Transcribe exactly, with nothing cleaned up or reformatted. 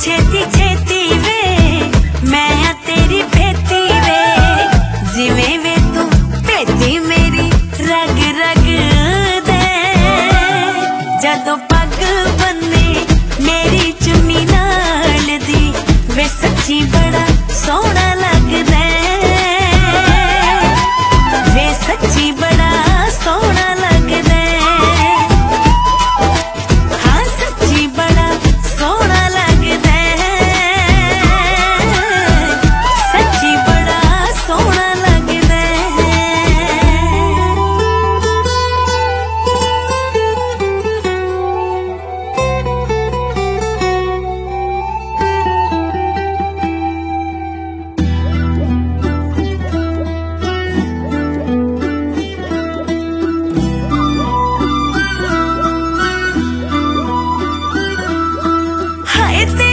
छेती छेती वे मैं आ तेरी बेटी वे, जिवें वे तू बेटी मेरी रग रग दे। जदों पग बन्ने मेरी चुन्नी नाल दी वे सच्ची बड़ा सोहना लगदा, वे सच्ची बड़ा सोहना लगदा। हाँ सच्ची बड़ा सोहना लगदा, सच्ची बड़ा सोहना लगदा। हाय